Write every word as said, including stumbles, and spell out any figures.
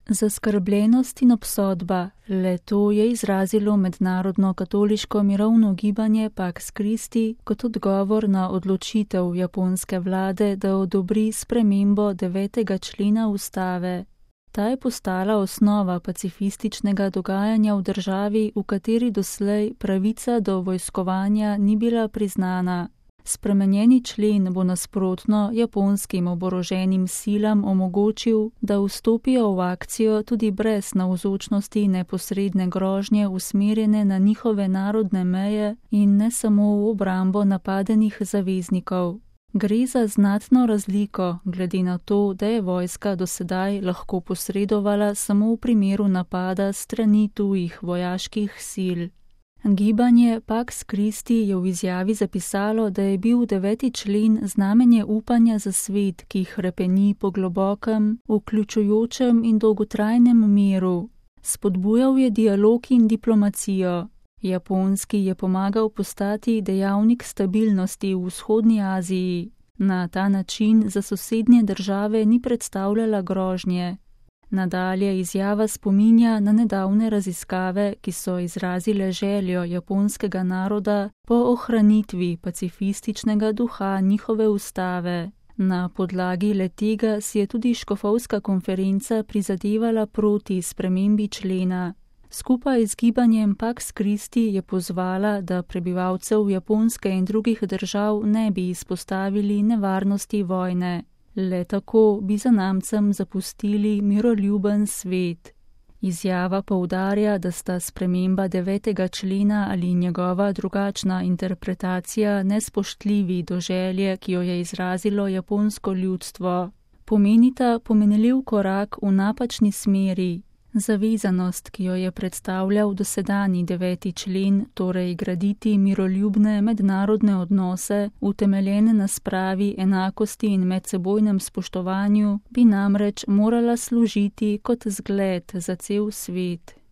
Zaskrbljenost in obsodba, le to je izrazilo mednarodno katoliško mirovno gibanje Pax Christi kot odgovor na odločitev japonske vlade, da odobri spremembo devetega člena ustave. Ta je postala osnova pacifističnega dogajanja v državi, v kateri doslej pravica do vojskovanja ni bila priznana. Spremenjeni člen bo nasprotno japonskim oboroženim silam omogočil, da vstopijo v akcijo tudi brez navzočnosti neposredne grožnje usmerjene na njihove narodne meje in ne samo v obrambo napadenih zaveznikov. Gre za znatno razliko, glede na to, da je vojska dosedaj lahko posredovala samo v primeru napada strani tujih vojaških sil. Gibanje Pax Christi je v izjavi zapisalo, da je bil deveti člen znamenje upanja za svet, ki hrepeni po globokem, vključujočem in dolgotrajnem miru. Spodbujal je dialog in diplomacijo. Japonski je pomagal postati dejavnik stabilnosti v vzhodni Aziji. Na ta način za sosednje države ni predstavljala grožnje. Nadalje izjava spominja na nedavne raziskave, ki so izrazile željo japonskega naroda po ohranitvi pacifističnega duha njihove ustave. Na podlagi le-tega si je tudi škofovska konferenca prizadevala proti spremembi člena. Skupaj z gibanjem Pax Christi je pozvala, da prebivalcev Japonske in drugih držav ne bi izpostavili nevarnosti vojne. Le tako bi zanamcem zapustili miroljuben svet. Izjava poudarja, da sta sprememba devetega člena ali njegova drugačna interpretacija nespoštljivi do želje, ki jo je izrazilo japonsko ljudstvo. Pomenita pomenljiv korak v napačni smeri. Zavezanost, ki jo je predstavljal dosedanji deveti člen, torej graditi miroljubne mednarodne odnose, utemeljene na spravi, enakosti in medsebojnem spoštovanju, bi namreč morala služiti kot zgled za cel svet.